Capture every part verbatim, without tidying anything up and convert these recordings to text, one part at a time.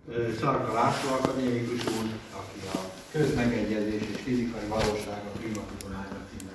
Szarka László akadémikus úr, aki a Közmegegyezés és fizikai valóság a klímatudományra címmel.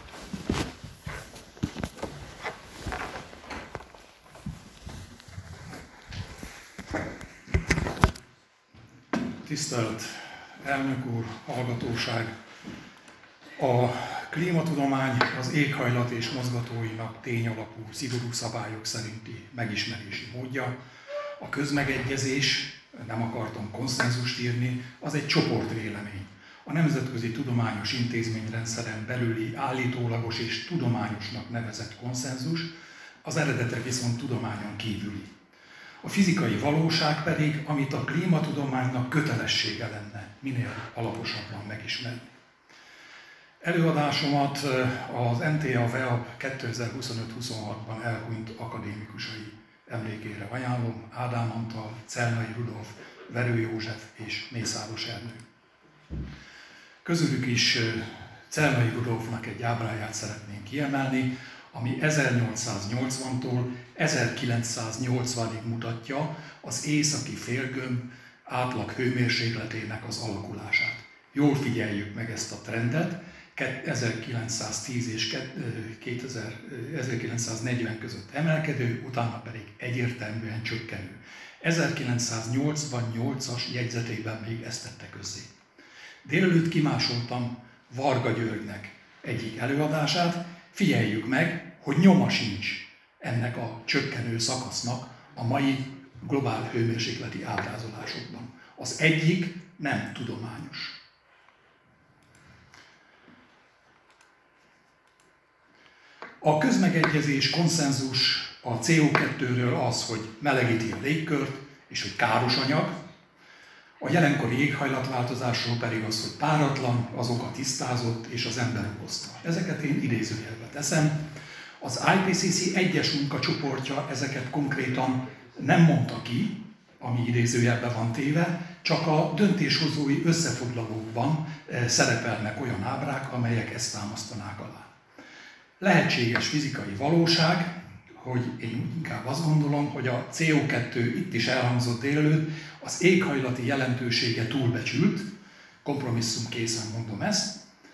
Tisztelt elnök úr, hallgatóság! A klímatudomány az éghajlat és mozgatóinak tényalapú, szigorú szabályok szerinti megismerési módja. A közmegegyezés, nem akartam konszenzust írni, az egy csoportvélemény. A Nemzetközi Tudományos Intézményrendszeren belüli állítólagos és tudományosnak nevezett konszenzus, az eredete viszont tudományon kívüli. A fizikai valóság pedig, amit a klímatudománynak kötelessége lenne minél alaposabban megismerni. Előadásomat az en té á vé e á pé kétezer-huszonöt-huszonhatban elhunyt akadémikusai emlékére ajánlom: Ádám Antal, Celnai Rudolf, Verő József és Mészáros Ernő. Közülük is Celnai Rudolfnak egy ábráját szeretnénk kiemelni, ami ezernyolcszáznyolcvantól ezerkilencszáznyolcvanig mutatja az északi félgömb átlag hőmérsékletének az alakulását. Jól figyeljük meg ezt a trendet, ezerkilencszáztíz és ezerkilencszáznegyven között emelkedő, utána pedig egyértelműen csökkenő. ezerkilencszáznyolcvannyolcas jegyzetében még ezt tette közzé. Délelőtt kimásoltam Varga Györgynek egyik előadását, figyeljük meg, hogy nyoma sincs ennek a csökkenő szakasznak a mai globál hőmérsékleti ábrázolásokban. Az egyik nem tudományos. A közmegegyezés, konszenzus a cé o kettőről az, hogy melegíti a légkört, és hogy káros anyag. A jelenkori éghajlatváltozásról pedig az, hogy páratlan, az oka tisztázott, és az ember okozta. Ezeket én idézőjelbe teszem. Az i pé cé cé egyes munkacsoportja ezeket konkrétan nem mondta ki, ami idézőjelbe van téve, csak a döntéshozói összefoglalókban szerepelnek olyan ábrák, amelyek ezt támasztanák alá. Lehetséges fizikai valóság, hogy én inkább azt gondolom, hogy a cé o kettő itt is elhangzott délelőtt, az éghajlati jelentősége túlbecsült, kompromisszumkészen mondom ezt,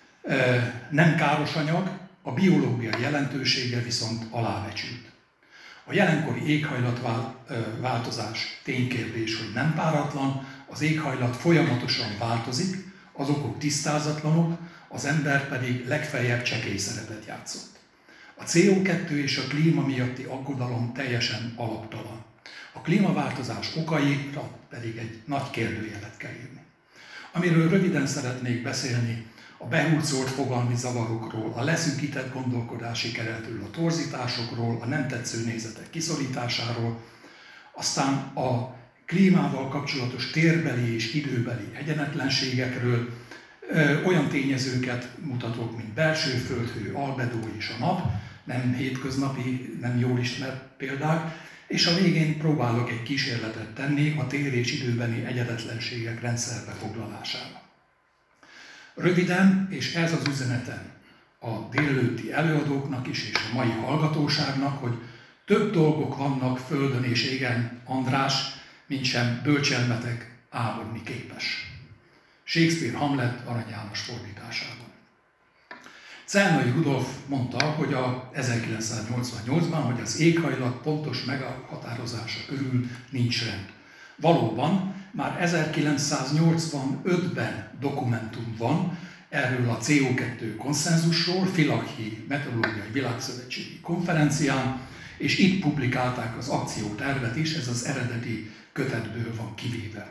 nem káros anyag, a biológiai jelentősége viszont alábecsült. A jelenkori éghajlatváltozás ténykérdés, hogy nem páratlan, az éghajlat folyamatosan változik, az okok tisztázatlanok, az ember pedig legfeljebb csekély szerepet játszott. A cé o kettő és a klíma miatti aggodalom teljesen alaptalan. A klímaváltozás okaira pedig egy nagy kérdőjelet kell írni. Amiről röviden szeretnék beszélni, a behurcolt fogalmi zavarokról, a leszűkített gondolkodási keretről, a torzításokról, a nem tetsző nézetek kiszorításáról, aztán a klímával kapcsolatos térbeli és időbeli egyenetlenségekről, ö, olyan tényezőket mutatok, mint belső földhő, albedó és a nap, nem hétköznapi, nem jól ismert példák, és a végén próbálok egy kísérletet tenni a tér és időbeni egyenletlenségek rendszerbe foglalására. Röviden, és ez az üzenetem a délelőtti előadóknak is, és a mai hallgatóságnak, hogy több dolgok vannak földön és égen, András, mint sem bölcselmetek álmodni képes. Shakespeare Hamlet Arany János fordításában. Celnai Rudolf mondta, hogy a ezerkilencszáznyolcvannyolcban, hogy az éghajlat pontos meghatározása körül nincs rend. Valóban, már ezerkilencszáznyolcvanötben dokumentum van erről a cé o kettő konszenzusról, Villachey Meteorológiai Világszövetségi Konferencián, és itt publikálták az akciótervet is, ez az eredeti kötetből van kivéve.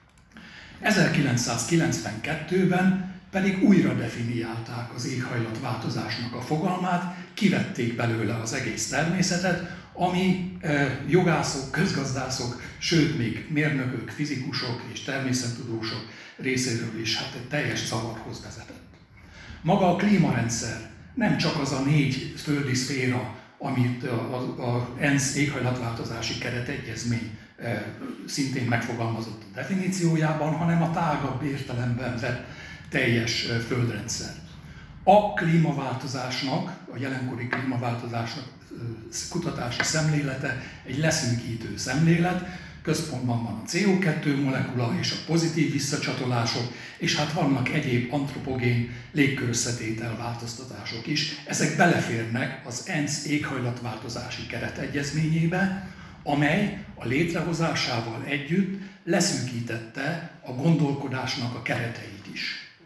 ezerkilencszázkilencvenkettőben pedig újra definiálták az éghajlatváltozásnak a fogalmát, kivették belőle az egész természetet, ami eh, jogászok, közgazdászok, sőt még mérnökök, fizikusok és természettudósok részéről is hát egy teljes zavarhoz vezetett. Maga a klímarendszer nem csak az a négy földi szféra, amit az ENSZ éghajlatváltozási keretegyezmény eh, szintén megfogalmazott a definíciójában, hanem a tágabb értelemben vett teljes eh, földrendszer. A klímaváltozásnak, a jelenkori klímaváltozásnak kutatási szemlélete egy leszűkítő szemlélet, központban van a cé o kettő molekula és a pozitív visszacsatolások, és hát vannak egyéb antropogén légkörösszetétel változtatások is. Ezek beleférnek az ENSZ éghajlatváltozási keretegyezményébe, amely a létrehozásával együtt leszűkítette a gondolkodásnak a kereteit is.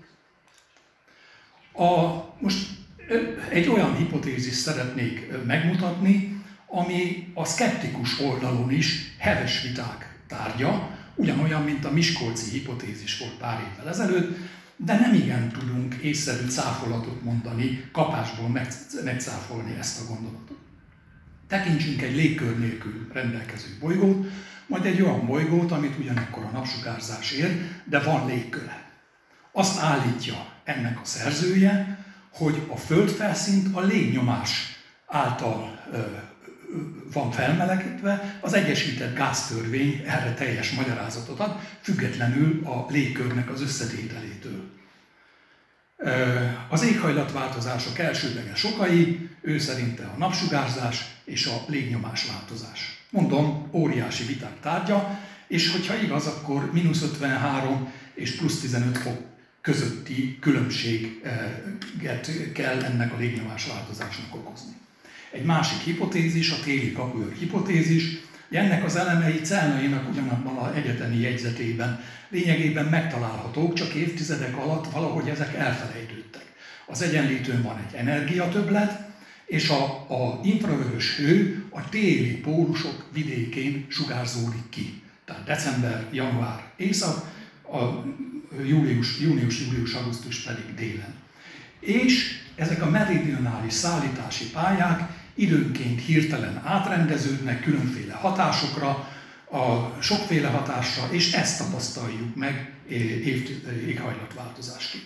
A, most egy olyan hipotézis szeretnék megmutatni, ami a szkeptikus oldalon is heves viták tárgya, ugyanolyan, mint a miskolci hipotézis volt pár évvel ezelőtt, de nem igen tudunk észszerű cáfolatot mondani, kapásból megcáfolni ezt a gondolatot. Tekintsünk egy légkör nélkül rendelkező bolygót, majd egy olyan bolygót, amit ugyanekkor a napsugárzás ér, de van légköre. Azt állítja ennek a szerzője, hogy a földfelszínt a légnyomás által ö, van felmelegítve, az egyesített gáztörvény erre teljes magyarázatot ad, függetlenül a légkörnek az összetételétől. Az éghajlatváltozások elsődleges okai, ő szerinte a napsugárzás és a légnyomás változás. Mondom, óriási viták tárgya, és hogyha igaz, akkor mínusz ötvenhárom és plusz tizenöt fok közötti különbséget kell ennek a légnyomás változásnak okozni. Egy másik hipotézis, a téli kapuőr hipotézis, ennek az elemei Celnainak ugyanabban az egyetemi jegyzetében lényegében megtalálhatók, csak évtizedek alatt valahogy ezek elfelejtődtek. Az egyenlítőn van egy energiatöbblet, és a, a infravörös hő a téli pólusok vidékén sugárzódik ki. Tehát december, január észak, a július, június, július, augusztus pedig délen. És ezek a meridionális szállítási pályák időnként hirtelen átrendeződnek különféle hatásokra, a sokféle hatásra, és ezt tapasztaljuk meg éghajlatváltozásként.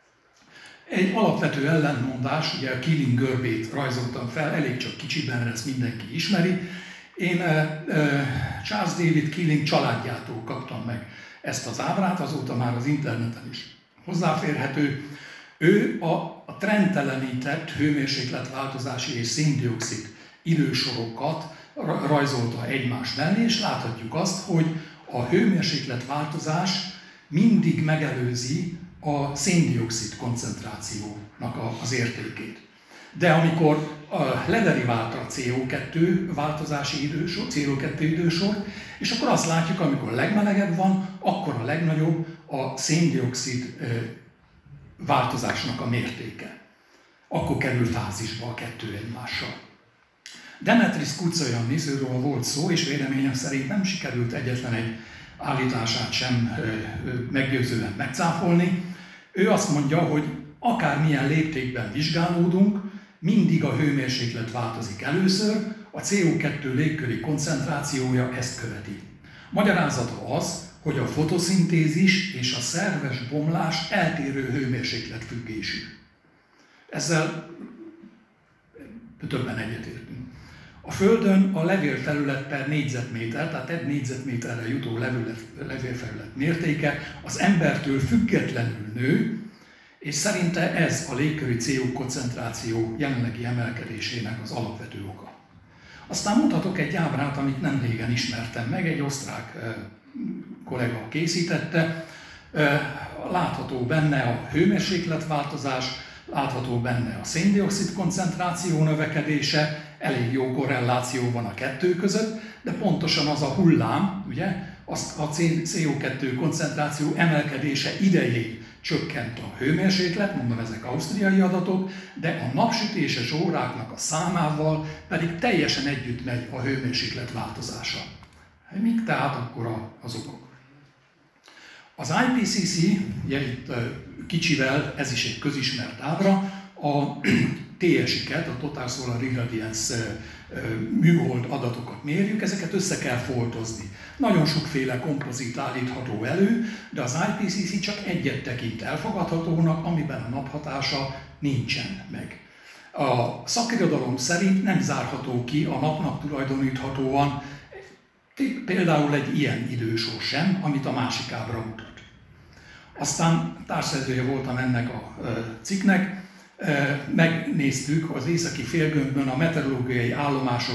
Egy alapvető ellentmondás, ugye a Keeling görbét rajzoltam fel, elég csak kicsiben, ezt mindenki ismeri. Én Charles David Keeling családjától kaptam meg ezt az ábrát, azóta már az interneten is hozzáférhető. Ő a, a trendtelenített hőmérsékletváltozási és széndioxid idősorokat rajzolta egymás mellé, és láthatjuk azt, hogy a hőmérsékletváltozás mindig megelőzi a széndioxid koncentrációnak az értékét. De amikor lederiválta a cé o kettő változási idősor, cé o kettő idősor, és akkor azt látjuk, amikor legmelegebb van, akkor a legnagyobb a széndioxid változásnak a mértéke. Akkor kerül fázisba a kettő egymással. Demetris Koutsoyannis, őről volt szó, és véleményem szerint nem sikerült egyetlen egy állítását sem meggyőzően megcáfolni. Ő azt mondja, hogy akármilyen léptékben vizsgálódunk, mindig a hőmérséklet változik először, a cé o kettő légköri koncentrációja ezt követi. Magyarázata az, hogy a fotoszintézis és a szerves bomlás eltérő hőmérsékletfüggésű. Ezzel többen egyetértünk. A Földön a levélfelület per négyzetméter, tehát egy négyzetméterre jutó levélfelület mértéke az embertől függetlenül nő, és szerinte ez a légköri cé o koncentráció jelenlegi emelkedésének az alapvető oka. Aztán mutatok egy ábrát, amit nem régen ismertem meg, egy osztrák kollega készítette. Látható benne a hőmérsékletváltozás, látható benne a széndioxid koncentráció növekedése, elég jó korreláció van a kettő között, de pontosan az a hullám, ugye, azt a cé o kettő koncentráció emelkedése idején csökkent a hőmérséklet, mondom, ezek ausztriai adatok, de a napsütéses óráknak a számával pedig teljesen együtt megy a hőmérséklet változása. Mik tehát akkor az okok? Az i pé cé cé, ugye itt kicsivel, ez is egy közismert ábra, a té es i-ket, a Total Solar Irradiance műhold adatokat mérjük, ezeket össze kell foltozni. Nagyon sokféle kompozit állítható elő, de az i pé cé cé csak egyet tekint elfogadhatónak, amiben a naphatása nincsen meg. A szakirodalom szerint nem zárható ki a napnak tulajdoníthatóan például egy ilyen idősor sem, amit a másik ábra mutat. Aztán társszerzője voltam ennek a cikknek, megnéztük az északi félgömbön a meteorológiai állomások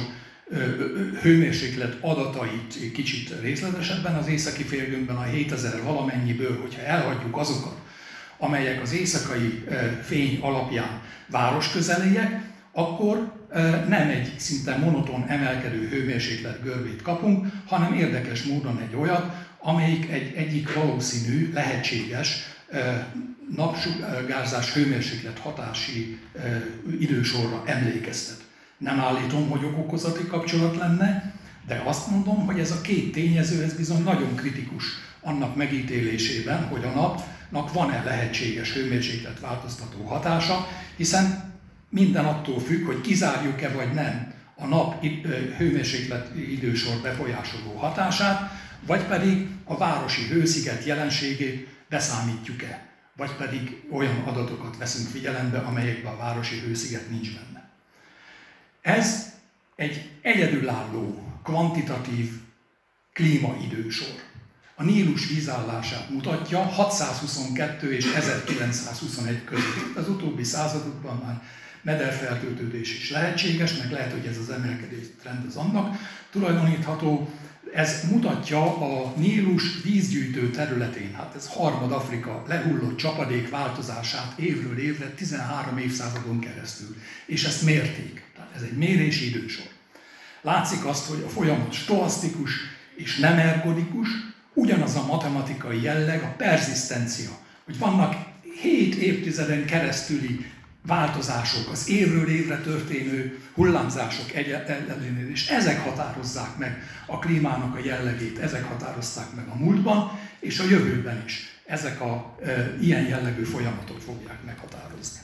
hőmérséklet adatait kicsit részletesebben az északi félgömbben a hétezer valamennyiből, hogyha elhagyjuk azokat, amelyek az éjszakai fény alapján városközeliek, akkor nem egy szinte monoton emelkedő hőmérséklet görbét kapunk, hanem érdekes módon egy olyat, amelyik egy, egyik valószínű, lehetséges napsugárzás hőmérséklet hatási idősorra emlékeztet. Nem állítom, hogy ok-okozati kapcsolat lenne, de azt mondom, hogy ez a két tényező ez bizony nagyon kritikus annak megítélésében, hogy a napnak van-e lehetséges hőmérséklet változtató hatása, hiszen minden attól függ, hogy kizárjuk-e vagy nem a nap hőmérséklet idősor befolyásoló hatását, vagy pedig a városi hősziget jelenségét beszámítjuk-e, vagy pedig olyan adatokat veszünk figyelembe, amelyekben a városi hősziget nincs benne. Ez egy egyedülálló, kvantitatív klímaidősor. A Nílus vízállását mutatja hatszázhuszonkettő és ezerkilencszázhuszonegy között. Az utóbbi századokban már mederfeltöltődés is lehetséges, meg lehet, hogy ez az emelkedés trend az annak tulajdonítható. Ez mutatja a Nílus vízgyűjtő területén, hát ez Harmad-Afrika lehullott csapadék változását évről évre tizenhárom évszázadon keresztül. És ezt mérték. Tehát ez egy mérési idősor. Látszik azt, hogy a folyamat stoasztikus és nem ergodikus, ugyanaz a matematikai jelleg, a perzisztencia, hogy vannak hét évtizeden keresztüli változások, az évről évre történő hullámzások ellenére, és ezek határozzák meg a klímának a jellegét, ezek határozták meg a múltban, és a jövőben is ezek a e, ilyen jellegű folyamatok fogják meghatározni.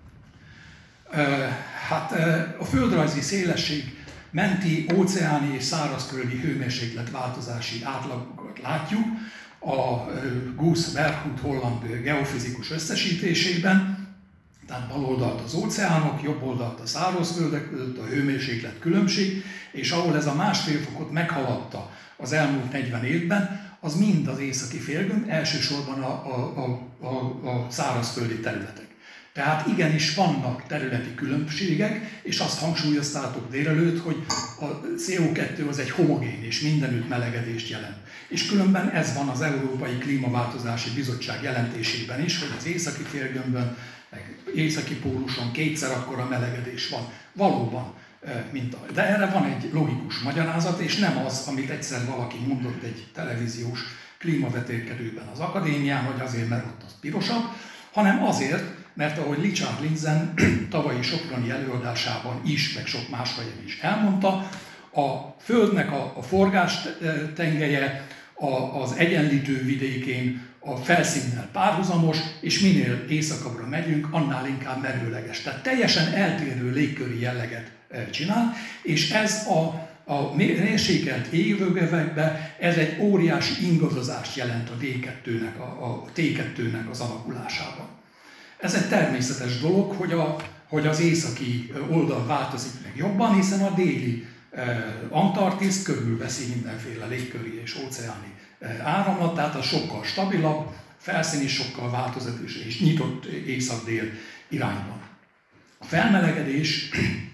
E, hát e, a földrajzi szélesség menti óceáni és szárazföldi hőmérséklet változási átlagokat látjuk a Gus Verhoeven holland geofizikus összesítésében. Tehát bal oldalt az óceánok, jobb oldalt a szárazföldek között a hőmérséklet különbség, és ahol ez a másfél fokot meghaladta az elmúlt negyven évben, az mind az északi félgömb, elsősorban a, a, a, a, a szárazföldi területek. Tehát igenis vannak területi különbségek, és azt hangsúlyoztátok délelőtt, hogy a cé o kettő az egy homogén és mindenütt melegedést jelent. És különben ez van az Európai Klímaváltozási Bizottság jelentésében is, hogy az északi félgömbön, meg északi póluson kétszer akkora melegedés van. Valóban, mint a... De erre van egy logikus magyarázat, és nem az, amit egyszer valaki mondott egy televíziós klímavetélkedőben az akadémián, hogy azért, mert ott az pirosabb, hanem azért, mert ahogy Richard Lindzen tavalyi soproni előadásában is, meg sok más helyen is elmondta, a Földnek a, a forgás tengelye a, az egyenlítő vidékén a felszínnel párhuzamos, és minél északabbra megyünk, annál inkább merőleges. Tehát teljesen eltérő légköri jelleget csinál, és ez a, a mérsékelt égövekben ez egy óriási ingadozást jelent a dé kettőnek, a, a té kettőnek az alakulásában. Ez egy természetes dolog, hogy, a, hogy az északi oldal változik meg jobban, hiszen a déli eh, Antarktisz körülveszi mindenféle légköri és óceáni eh, áramlat, tehát az sokkal stabilabb, felszín is sokkal változatos és nyitott észak-dél irányban. A felmelegedés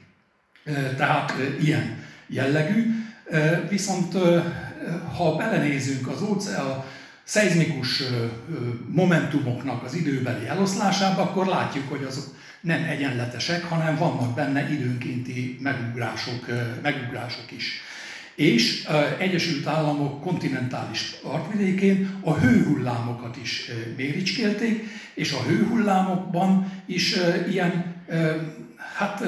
eh, tehát eh, ilyen jellegű, eh, viszont eh, ha belenézünk az óceán, szeizmikus momentumoknak az időbeli eloszlásába, akkor látjuk, hogy azok nem egyenletesek, hanem vannak benne időnkénti megugrások, megugrások is. És Egyesült Államok kontinentális partvidékén a hőhullámokat is méricskélték, és a hőhullámokban is ilyen hát,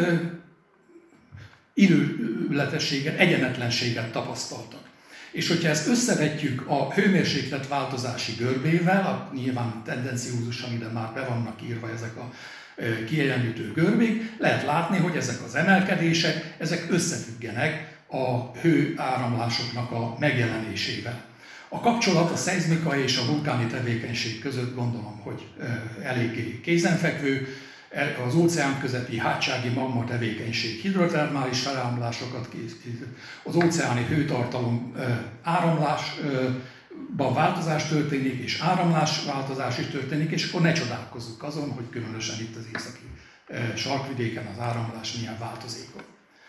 időletességet, egyenetlenséget tapasztaltak. És hogyha ezt összevetjük a hőmérséklet változási görbével, a nyilván tendenciózusan ide már be vannak írva ezek a kiegyenlítő görbék, lehet látni, hogy ezek az emelkedések, ezek összefüggenek a hőáramlásoknak a megjelenésével. A kapcsolat a szeizmika és a vulkáni tevékenység között gondolom, hogy eléggé kézenfekvő. Az óceán közeppi hátsági magma tevékenység hidrotermális feláramlásokat készít, az óceáni hőtartalom áramlásban változás történik, és áramlásváltozás is történik, és akkor ne csodálkozzunk azon, hogy különösen itt az északi sarkvidéken az áramlás milyen változékony.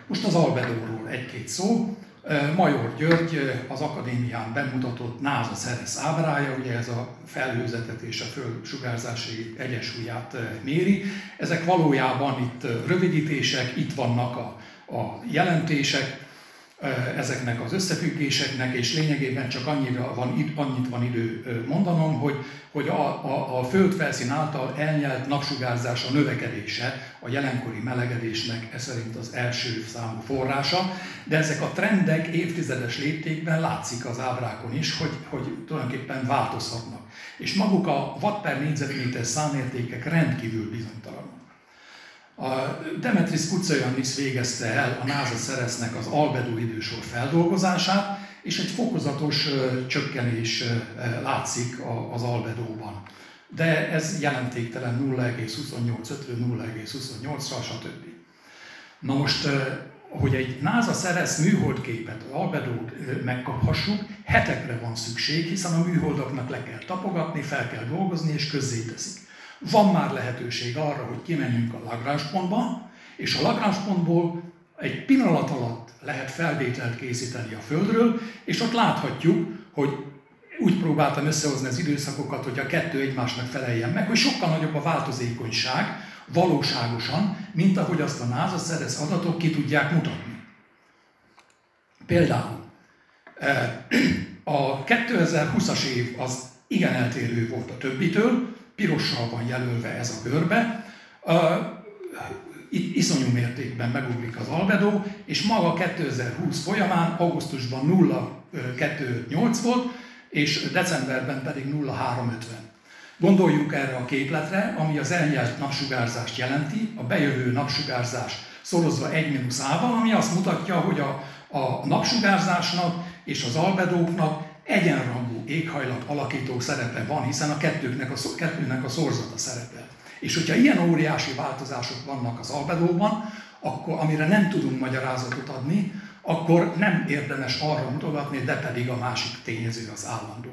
Most az albedóról egy-két szó. Major György az akadémián bemutatott NASA Ceres ábrája, ugye ez a felhőzetet és a földsugárzási egyensúlyát méri. Ezek valójában itt rövidítések, itt vannak a, a jelentések, ezeknek az összefüggéseknek, és lényegében csak annyira van, annyit van idő mondanom, hogy, hogy a, a, a földfelszín által elnyelt napsugárzás a növekedése a jelenkori melegedésnek ez szerint az első számú forrása, de ezek a trendek évtizedes léptékben látszik az ábrákon is, hogy, hogy tulajdonképpen változhatnak. És maguk a watt per négyzetméter számértékek rendkívül bizonytalanok. A Demetris Koutsoyannis végezte el a NASA Ceresnek az albedó idősor feldolgozását, és egy fokozatos uh, csökkenés uh, látszik a, az albedóban. De ez jelentéktelen nulla egész huszonnyolc ötről nulla egész huszonnyolcra, stb. Na most, uh, hogy egy NASA Ceres műholdképet, az albedót uh, megkaphassuk, hetekre van szükség, hiszen a műholdaknak le kell tapogatni, fel kell dolgozni, és közzéteszik. Van már lehetőség arra, hogy kimenjünk a Lagrange pontba, és a Lagrange pontból egy pillanat alatt lehet felvételt készíteni a Földről, és ott láthatjuk, hogy úgy próbáltam összehozni az időszakokat, hogy a kettő egymásnak feleljen meg, hogy sokkal nagyobb a változékonyság valóságosan, mint ahogy azt a NASA Ceres adatok ki tudják mutatni. Például a kétezer-húszas év az igen eltérő volt a többitől, pirossal van jelölve ez a görbe, itt iszonyú mértékben megugrik az albedó, és maga kétezer-húsz folyamán augusztusban nulla egész kettőnyolc volt, és decemberben pedig nulla egész háromszázötven. Gondoljunk erre a képletre, ami az elnyelt napsugárzást jelenti, a bejövő napsugárzás szorozva egy mínusz á-val, ami azt mutatja, hogy a, a napsugárzásnak és az albedóknak egyenrangú éghajlat alakító szerepe van, hiszen a kettőknek a, kettőnek a szorzata szerepel. És hogyha ilyen óriási változások vannak az albedóban, akkor, amire nem tudunk magyarázatot adni, akkor nem érdemes arra mutogatni, de pedig a másik tényező az állandó.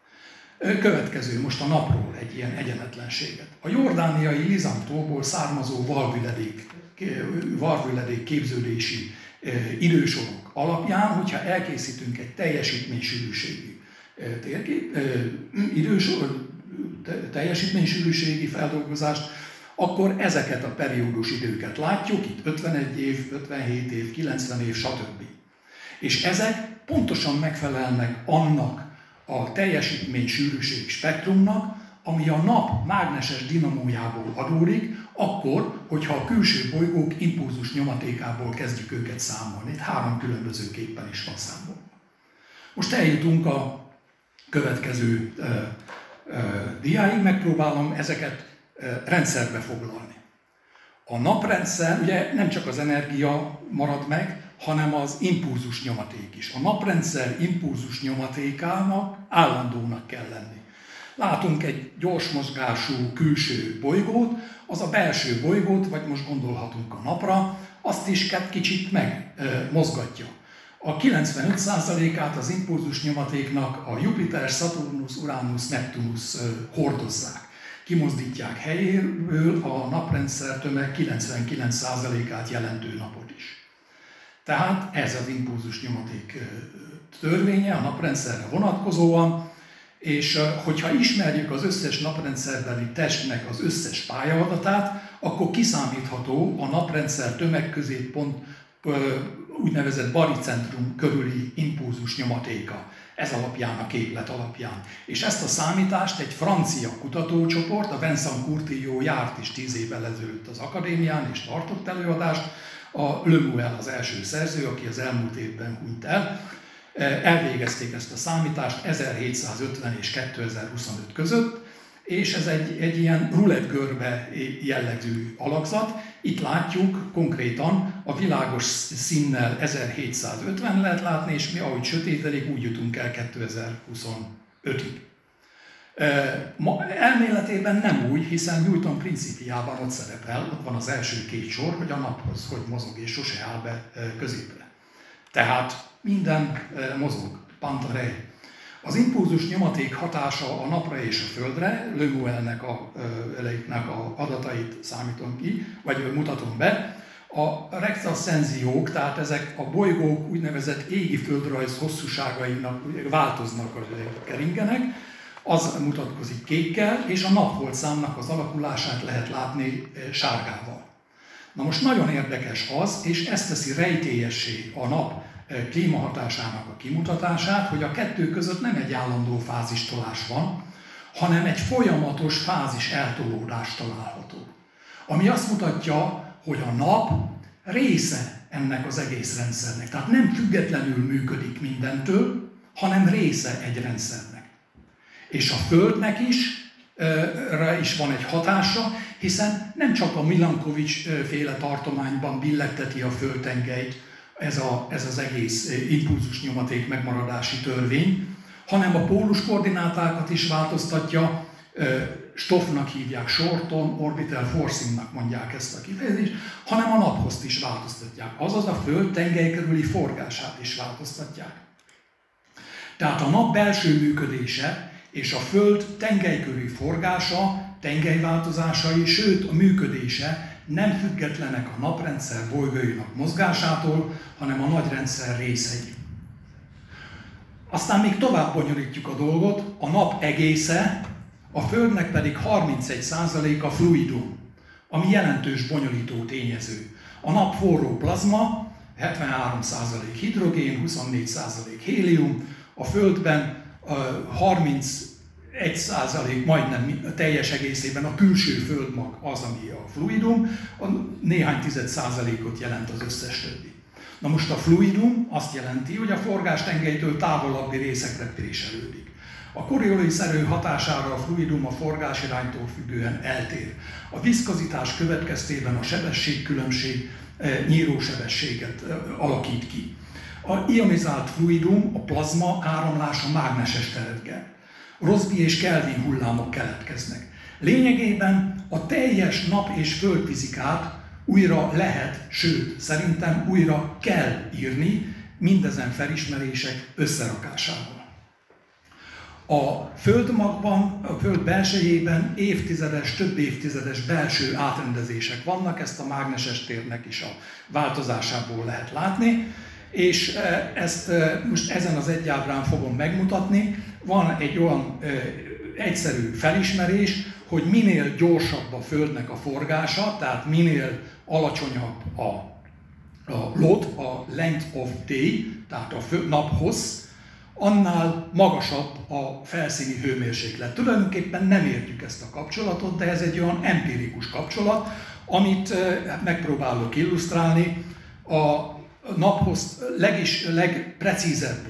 Következő most a napról egy ilyen egyenetlenséget. A jordániai Lizam-tóból származó varvüledék, varvüledék képződési idősorok alapján, hogyha elkészítünk egy teljesítménysűrűségi térkép, idősor, teljesítménysűrűségi feldolgozást, akkor ezeket a periódus időket látjuk, itt ötvenegy év, ötvenhét év, kilencven év, stb. És ezek pontosan megfelelnek annak a teljesítménysűrűség spektrumnak, ami a nap mágneses dinamójából adódik, akkor, hogyha a külső bolygók impulzus nyomatékából kezdjük őket számolni. Itt három különböző képpen is van számolva. Most eljutunk a következő uh, uh, diáig, megpróbálom ezeket uh, rendszerbe foglalni. A naprendszer, ugye nem csak az energia marad meg, hanem az impulzus nyomaték is. A naprendszer impulzus nyomatékának állandónak kell lenni. Látunk egy gyors mozgású külső bolygót, az a belső bolygót, vagy most gondolhatunk a napra, azt is kicsit megmozgatja. A kilencvenöt százalékát az impulzus nyomatéknak a Jupiter, Saturnus, Uranus, Neptunus hordozzák. Kimozdítják helyéről a naprendszer tömeg kilencvenkilenc százalékát jelentő napot is. Tehát ez az impulzus nyomaték törvénye a naprendszerre vonatkozóan, és hogyha ismerjük az összes naprendszerbeli testnek az összes pályadatát, akkor kiszámítható a naprendszer tömegközéppont úgynevezett baricentrum körüli impulzus nyomatéka. Ez alapján, a képlet alapján. És ezt a számítást egy francia kutatócsoport, a Vincent Courtillot járt is tíz évvel ezelőtt az akadémián, és tartott előadást. A Lemuel az első szerző, aki az elmúlt évben hunyt el. Elvégezték ezt a számítást ezerhétszázötven és kétezer-huszonöt között, és ez egy, egy ilyen rulettgörbe jellegző alakzat. Itt látjuk konkrétan a világos színnel ezerhétszázötven lehet látni, és mi ahogy sötétedik, úgy jutunk el kétezer-huszonötig. Elméletében nem úgy, hiszen Newton principiában ott szerepel, ott van az első két sor, hogy a naphoz hogy mozog és sose áll be középre. Tehát minden mozog, pantarej. Az impulzus nyomaték hatása a napra és a földre, Lemuelnek a, a adatait számítom ki, vagy mutatom be. a rectascenziók, tehát ezek a bolygók úgynevezett égi földrajz hosszúságainak változnak, keringenek, az mutatkozik kékkel, és a napholdszámnak az alakulását lehet látni sárgával. Na most nagyon érdekes az, és ezt teszi rejtélyessé a nap klímahatásának a kimutatását, hogy a kettő között nem egy állandó fázistolás van, hanem egy folyamatos fázis eltolódás található. Ami azt mutatja, hogy a nap része ennek az egész rendszernek. Tehát nem függetlenül működik mindentől, hanem része egy rendszernek. És a Földnek is, rá is van egy hatása, hiszen nem csak a Milankovics féle tartományban billegteti a földtengelyt ez, a, ez az egész impulzus nyomaték megmaradási törvény, hanem a pólus koordinátákat is változtatja, Stoffnak hívják, Shorton orbital forcingnak mondják ezt a kifejezést, hanem a naphozt is változtatják, azaz a Föld tengely körüli forgását is változtatják. Tehát a nap belső működése és a Föld tengely körüli forgása, tengelyváltozásai, sőt a működése nem függetlenek a naprendszer bolygóinak mozgásától, hanem a nagyrendszer részei. Aztán még tovább bonyolítjuk a dolgot, a nap egésze, a Földnek pedig harmincegy százaléka fluidum, ami jelentős bonyolító tényező. A nap forró plazma, hetvenhárom százalék hidrogén, huszonnégy százalék hélium, a Földben harmincegy százalék majdnem a teljes egészében a külső földmag az, ami a fluidum, a néhány tized százalékot jelent az összes többi. Na most a fluidum azt jelenti, hogy a forgástengelytől távolabbi részekre préselődik. A Coriolis erő hatására a fluidum a forgásiránytól függően eltér. A viszkozitás következtében a sebességkülönbség nyírósebességet alakít ki. A ionizált fluidum, a plazma áramlása mágneses teret ger. Rossby és Kelvin hullámok keletkeznek. Lényegében a teljes nap- és földfizikát újra lehet, sőt, szerintem újra kell írni mindezen felismerések összerakásával. A Földmagban, a Föld belsejében évtizedes, több évtizedes belső átrendezések vannak, ezt a mágneses térnek is a változásából lehet látni, és ezt most ezen az egy ábrán fogom megmutatni. Van egy olyan egyszerű felismerés, hogy minél gyorsabb a Földnek a forgása, tehát minél alacsonyabb a, a lod, a length of day, tehát a naphossz, annál magasabb a felszíni hőmérséklet. Tulajdonképpen nem értjük ezt a kapcsolatot, de ez egy olyan empirikus kapcsolat, amit megpróbálok illusztrálni. A naphosz legis, legprecízebb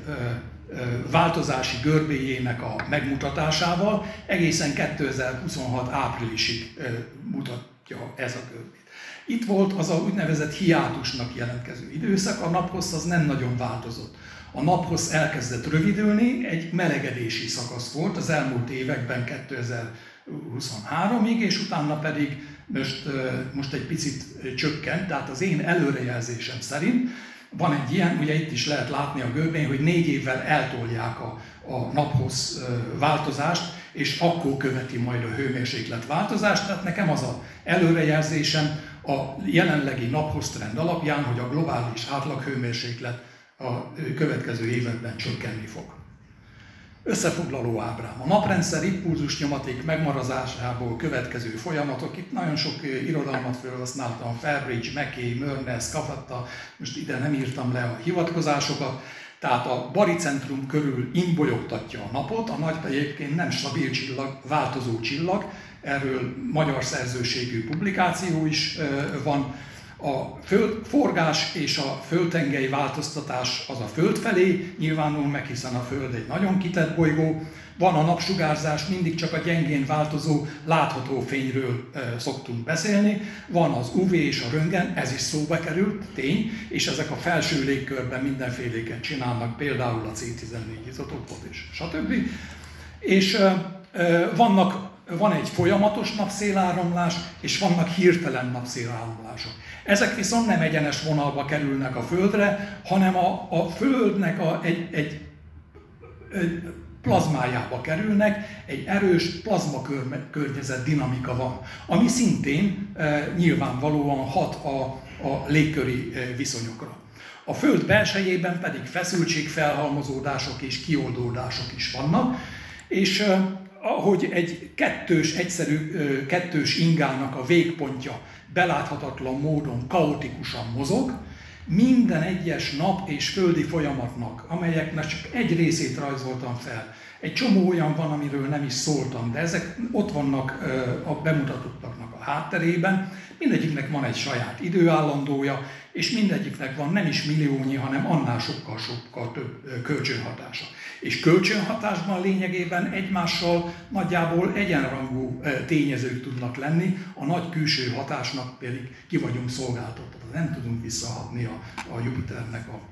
változási görbéjének a megmutatásával egészen kétezer-huszonhat áprilisig mutatja ez a görbét. Itt volt az a úgynevezett hiátusnak jelentkező időszak, a naphossz az nem nagyon változott. A naphossz elkezdett rövidülni, egy melegedési szakasz volt az elmúlt években kétezer-huszonháromig, és utána pedig most, most egy picit csökkent, tehát az én előrejelzésem szerint van egy ilyen, ugye itt is lehet látni a görbén, hogy négy évvel eltolják a, a naphossz változást, és akkor követi majd a hőmérséklet változást, tehát nekem az az előrejelzésem a jelenlegi naphossztrend alapján, hogy a globális átlaghőmérséklet a következő években csökkenni fog. Összefoglaló ábrám. A naprendszer impulzus nyomaték megmaradásából következő folyamatok. Itt nagyon sok irodalmat felhasználtam, Fabridge, Mackay, Murness, Cavatta, most ide nem írtam le a hivatkozásokat. Tehát a baricentrum körül imbolyogtatja a napot, a nagy egyébként nem stabil csillag, változó csillag, erről magyar szerzőségű publikáció is van. A földforgás és a földtengely változtatás az a Föld felé nyilvánul meg, hiszen a Föld egy nagyon kitett bolygó. Van a napsugárzás, mindig csak a gyengén változó, látható fényről e, szoktunk beszélni. Van az u vé és a röntgen, ez is szóba került, tény, és ezek a felső légkörben mindenféléket csinálnak, például a cé tizennégy izotópot és stb. És e, e, vannak Van egy folyamatos napszéláramlás, és vannak hirtelen napszéláramlások. Ezek viszont nem egyenes vonalba kerülnek a Földre, hanem a, a Földnek a, egy, egy, egy plazmájába kerülnek, egy erős plazmakörnyezet dinamika van, ami szintén e, nyilvánvalóan hat a, a légköri viszonyokra. A Föld belsejében pedig feszültségfelhalmozódások és kioldódások is vannak, és ahogy egy kettős, egyszerű kettős ingának a végpontja beláthatatlan módon kaotikusan mozog, minden egyes nap és földi folyamatnak, amelyeknek csak egy részét rajzoltam fel. Egy csomó olyan van, amiről nem is szóltam, de ezek ott vannak a bemutatottaknak a hátterében. Mindegyiknek van egy saját időállandója, és mindegyiknek van nem is milliónyi, hanem annál sokkal-sokkal több kölcsönhatása. És kölcsönhatásban lényegében egymással nagyjából egyenrangú tényezők tudnak lenni, a nagy külső hatásnak pedig ki vagyunk szolgáltatva. Nem tudunk visszahatni a, a Jupiternek a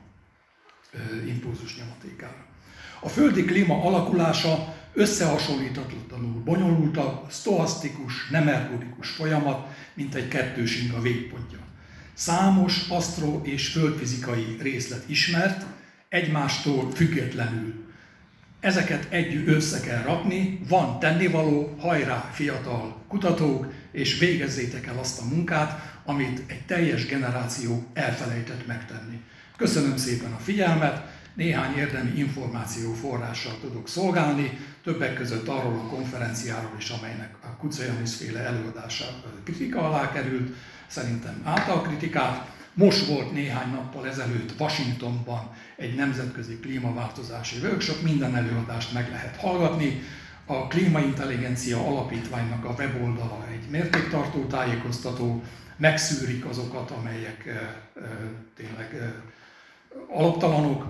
impulzus nyomatékára. A földi klíma alakulása összehasonlíthatatlanul bonyolultabb, sztoasztikus, nem ergodikus folyamat, mint egy kettős inga végpontja. Számos asztro- és földfizikai részlet ismert, egymástól függetlenül. Ezeket együtt össze kell rakni, van tennivaló, hajrá fiatal kutatók, és végezzétek el azt a munkát, amit egy teljes generáció elfelejtett megtenni. Köszönöm szépen a figyelmet, néhány érdemi információ forrással tudok szolgálni, többek között arról a konferenciáról is, amelynek a Kucajanis féle előadása kritika alá került, szerintem általkritikát. Most volt néhány nappal ezelőtt Washingtonban egy nemzetközi klímaváltozási workshop, minden előadást meg lehet hallgatni. A Klímaintelligencia Alapítványnak a weboldala egy mértéktartó tájékoztató, megszűrik azokat, amelyek e, e, tényleg e, alaptalanok.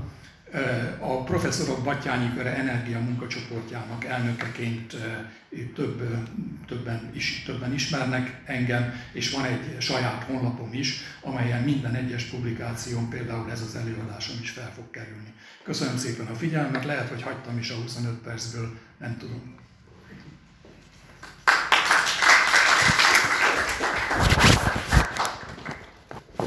A professzorok Batthyány Köre Energia munkacsoportjának elnökeként több, többen, is, többen ismernek engem, és van egy saját honlapom is, amelyen minden egyes publikáción, például ez az előadásom is fel fog kerülni. Köszönöm szépen a figyelmet, lehet, hogy hagytam is a huszonöt percből, nem tudom.